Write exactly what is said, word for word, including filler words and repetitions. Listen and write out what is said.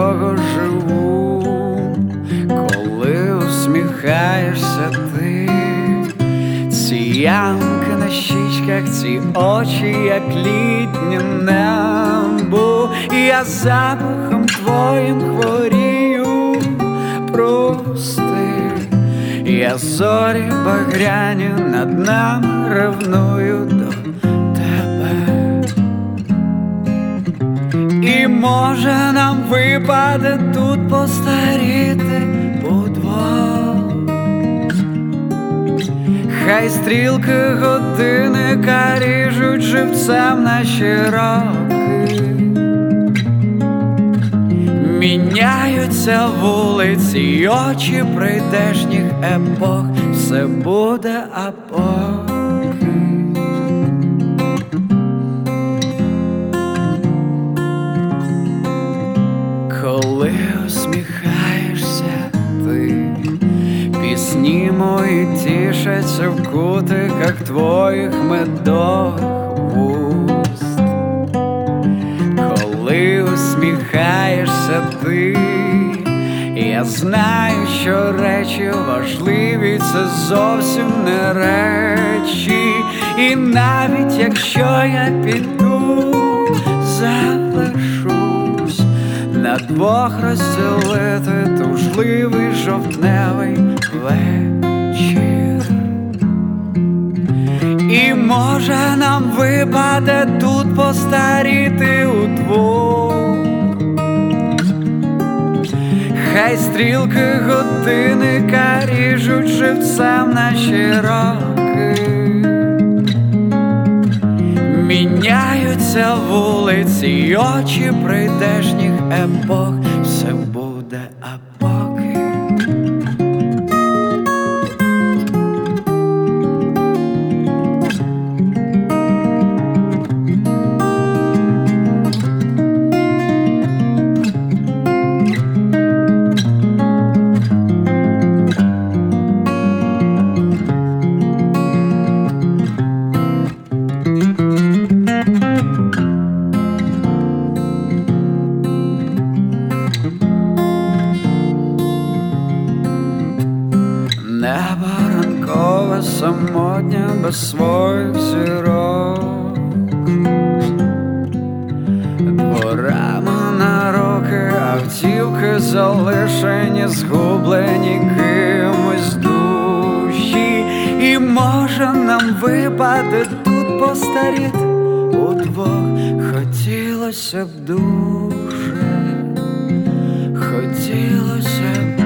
чого живу, коли усміхаєшся ти. Ці ямки на щічках, ці очі, як літнє небо. Я запахом твоїм хворію, прости. Я зорі багряні над нами ревную до тебе. І може нам випаде тут постаріти удвох. Хай стрілки годинника ріжуть живцем наші роки. Міняються вулиці й очі прийдешніх епох. Все буде, а поки коли усміхаєшся ти, пісні мої тішаться в кутиках твоїх медових вуст. Коли усміхаєшся ти, я знаю, що речі важливі — це зовсім не речі. І навіть якщо я піду, залишусь на двох розділити тужливий жовтневий вечір. І може нам випаде тут постаріти удвох. Хай стрілки годинника ріжуть живцем наші роки. Міняються вулиці й очі прийдешніх епох. Все буде, а поки небо ранкове, самотнє, без своїх зірок. Дворами на руки автівки залишені, згублені кимось душі. І може нам випаде тут постаріти удвох. Хотілося б дуже, хотілося б